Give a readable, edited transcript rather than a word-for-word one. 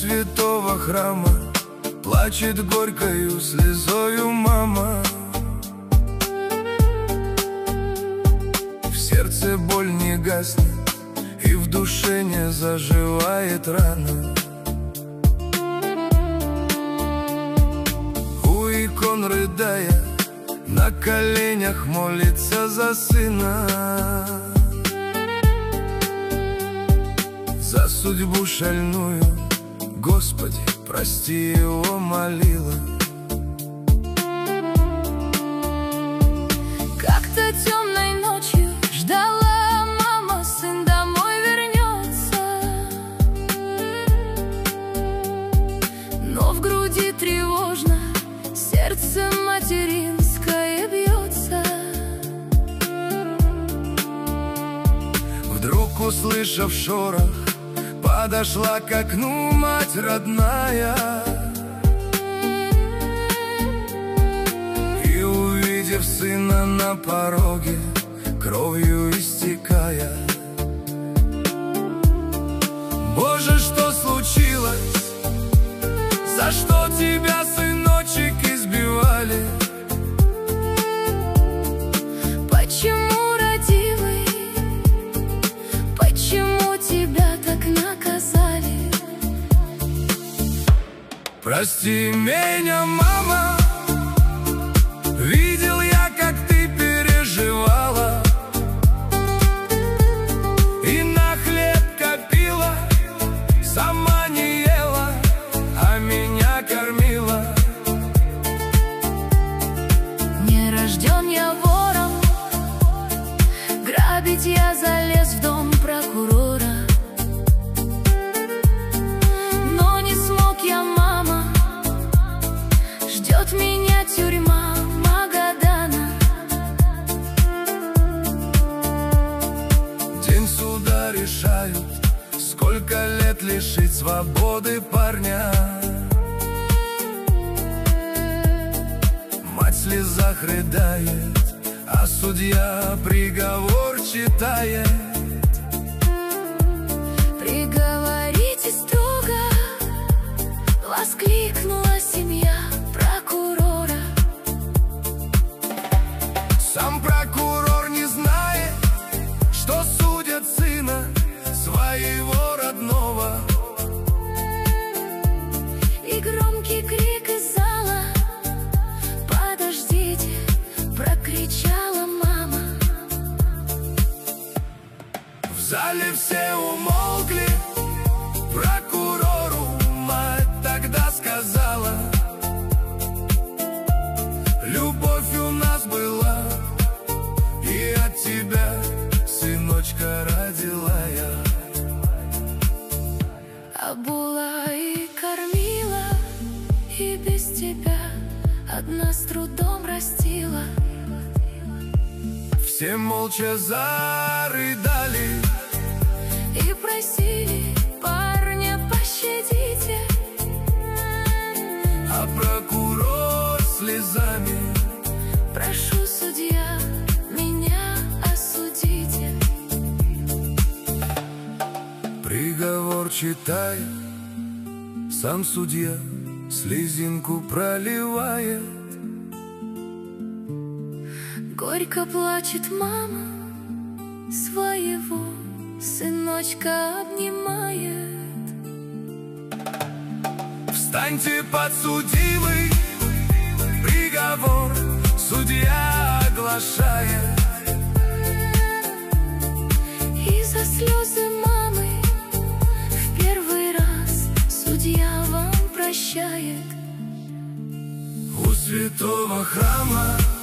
святого храма плачет горькою слезою мама. В сердце боль не гаснет, и в душе не заживает рана. У икон рыдая, на коленях молится за сына, за судьбу шальную, Господи, прости, его молила. Как-то темной ночью ждала мама, сын домой вернется, но в груди тревожно, сердце материнское бьется. Вдруг, услышав шорох, подошла к окну мать родная, и, увидев сына на пороге, кровью истекая: Боже, что случилось? За что тебя, сыночек, избивали? Почему, родимый, почему тебя так наказали? Прости меня, мама, видел я, как ты переживала, и на хлеб копила, сама не ела, а меня кормила. Не рожден я вором, грабить я залез в дом прокурора. Но не смог я, мама, ждет меня тюрьма Магадана. День суда решают, сколько лет лишить свободы парня. Мать в слезах рыдает, а судья приговор читает. Приговорите строго, воскликнула семья прокурора. Сам прокурор не знает, что судят сына своего родного. И громкий крик из зала: подождите, прокричала мама. В зале все умолкли, прокурору мать тогда сказала: любовь у нас была, и от тебя, сыночка, родила я. Обула и кормила, и без тебя одна с трудом растила. Все молча зарыдали И просили: парня пощадите. а прокурор слезами: Прошу, судья, меня осудите. приговор читает, сам судья слезинку проливает. Горько плачет мама, своего сыночка обнимает. Встаньте, подсудимый, приговор судья оглашает. И за слезы мамы в первый раз судья вам прощает. У святого храма